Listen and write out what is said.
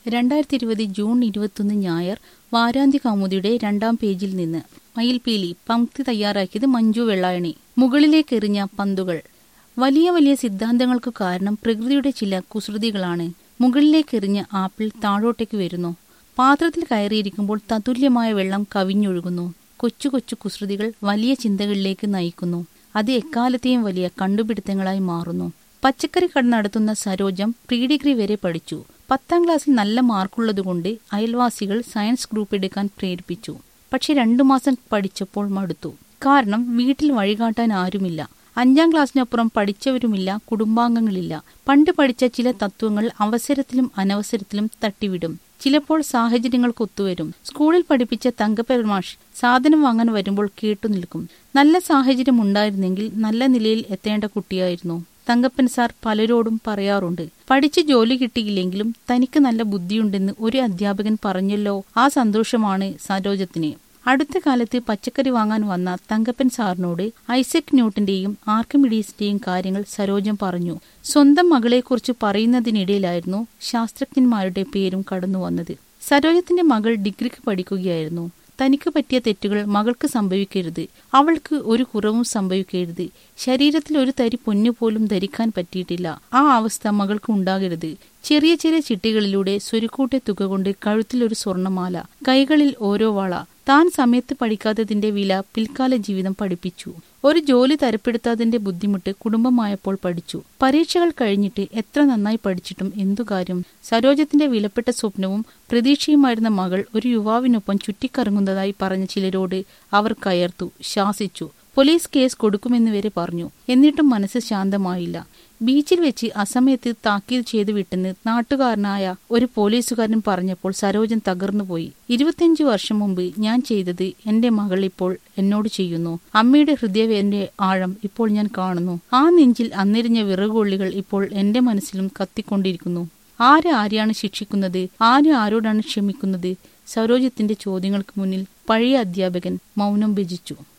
2020 June 21 ഞായർ വാരാന്ത്യ കൗമുദിയുടെ 2-ാം പേജിൽ നിന്ന്. മയിൽപീലി പംക്തി തയ്യാറാക്കിയത് മഞ്ജു വെള്ളായണി. മുകളിലേക്കെറിഞ്ഞ പന്തുകൾ. വലിയ വലിയ സിദ്ധാന്തങ്ങൾക്കു കാരണം പ്രകൃതിയുടെ ചില കുസൃതികളാണ്. മുകളിലേക്കെറിഞ്ഞ ആപ്പിൾ താഴോട്ടേക്ക് വരുന്നു. പാത്രത്തിൽ കയറിയിരിക്കുമ്പോൾ തതുല്യമായ വെള്ളം കവിഞ്ഞൊഴുകുന്നു. കൊച്ചു കൊച്ചു കുസൃതികൾ വലിയ ചിന്തകളിലേക്ക് നയിക്കുന്നു. അത് എക്കാലത്തെയും വലിയ കണ്ടുപിടുത്തങ്ങളായി മാറുന്നു. പച്ചക്കറി കട നടത്തുന്ന സരോജം പ്രീ-ഡിഗ്രി വരെ പഠിച്ചു. 10ാം ക്ലാസ്സിൽ നല്ല മാർക്കുള്ളതുകൊണ്ട് അയൽവാസികൾ സയൻസ് ഗ്രൂപ്പ് എടുക്കാൻ പ്രേരിപ്പിച്ചു. പക്ഷെ 2 മാസം പഠിച്ചപ്പോൾ മടുത്തു. കാരണം വീട്ടിൽ വഴികാട്ടാൻ ആരുമില്ല. 5ാം ക്ലാസ്സിനപ്പുറം പഠിച്ചവരുമില്ല, കുടുംബാംഗങ്ങളില്ല. പണ്ട് പഠിച്ച ചില തത്വങ്ങൾ അവസരത്തിലും അനവസരത്തിലും തട്ടിവിടും. ചിലപ്പോൾ സാഹചര്യങ്ങൾക്ക് ഒത്തുവരും. സ്കൂളിൽ പഠിപ്പിച്ച തങ്കപ്പൻ മാഷ് സാധനം വാങ്ങാൻ വരുമ്പോൾ കേട്ടുനിൽക്കും. നല്ല സാഹചര്യം ഉണ്ടായിരുന്നെങ്കിൽ നല്ല നിലയിൽ എത്തേണ്ട കുട്ടിയായിരുന്നു. തങ്കപ്പൻ സാർ പലരോടും പറയാറുണ്ട്. പഠിച്ച് ജോലി കിട്ടിയില്ലെങ്കിലും തനിക്ക് നല്ല ബുദ്ധിയുണ്ടെന്ന് ഒരു അധ്യാപകൻ പറഞ്ഞല്ലോ. ആ സന്തോഷമാണ് സരോജത്തിന്. അടുത്ത കാലത്ത് പച്ചക്കറി വാങ്ങാൻ വന്ന തങ്കപ്പൻ സാറിനോട് ഐസക് ന്യൂട്ടന്റെയും ആർക്കിമിഡീസിന്റെയും കാര്യങ്ങൾ സരോജം പറഞ്ഞു. സ്വന്തം മകളെക്കുറിച്ച് പറയുന്നതിനിടയിലായിരുന്നു ശാസ്ത്രജ്ഞന്മാരുടെ പേരും കടന്നു വന്നത്. സരോജത്തിന്റെ മകൾ ഡിഗ്രിക്ക് പഠിക്കുകയായിരുന്നു. തനിക്ക് പറ്റിയ തെറ്റുകൾ മകൾക്ക് സംഭവിക്കരുത്, അവൾക്ക് ഒരു കുറവും സംഭവിക്കരുത്. ശരീരത്തിൽ ഒരു തരി പൊന്നുപോലും ധരിക്കാൻ പറ്റിയിട്ടില്ല. ആ അവസ്ഥ മകൾക്ക് ഉണ്ടാകരുത്. ചെറിയ ചെറിയ ചിട്ടികളിലൂടെ സ്വരുക്കൂട്ടെ തുക കൊണ്ട് കഴുത്തിലൊരു സ്വർണമാല, കൈകളിൽ ഓരോ വള. താൻ സമയത്ത് പഠിക്കാത്തതിന്റെ വില പിൽക്കാല ജീവിതം പഠിപ്പിച്ചു. ഒരു ജോലി തരപ്പെടുത്താതിന്റെ ബുദ്ധിമുട്ട് കുടുംബമായപ്പോൾ പഠിച്ചു. പരീക്ഷകൾ കഴിഞ്ഞിട്ട് എത്ര നന്നായി പഠിച്ചിട്ടും എന്തു കാര്യം? സരോജത്തിന്റെ വിലപ്പെട്ട സ്വപ്നവും പ്രതീക്ഷയുമായിരുന്ന മകൾ ഒരു യുവാവിനൊപ്പം ചുറ്റിക്കറങ്ങുന്നതായി പറഞ്ഞ ചിലരോട് അവർ കയർത്തു, ശാസിച്ചു. പോലീസ് കേസ് കൊടുക്കുമെന്ന് വരെ പറഞ്ഞു. എന്നിട്ടും മനസ്സ് ശാന്തമായില്ല. ബീച്ചിൽ വെച്ച് അസമയത്ത് താക്കീത് ചെയ്തു വിട്ടെന്ന് നാട്ടുകാരനായ ഒരു പോലീസുകാരൻ പറഞ്ഞപ്പോൾ സരോജൻ തകർന്നുപോയി. 25 വർഷം മുമ്പ് ഞാൻ ചെയ്തത് എന്റെ മകൾ ഇപ്പോൾ എന്നോട് ചെയ്യുന്നു. അമ്മയുടെ ഹൃദയവേദനയുടെ ആഴം ഇപ്പോൾ ഞാൻ കാണുന്നു. ആ നെഞ്ചിൽ അന്നെരിഞ്ഞ വിറകുകൊള്ളികൾ ഇപ്പോൾ എന്റെ മനസ്സിലും കത്തിക്കൊണ്ടിരിക്കുന്നു. ആരെയാണ് ശിക്ഷിക്കുന്നത്? ആരോടാണ് ക്ഷമിക്കുന്നത്? സരോജത്തിന്റെ ചോദ്യങ്ങൾക്ക് മുന്നിൽ പഴയ അധ്യാപകൻ മൗനം ഭജിച്ചു.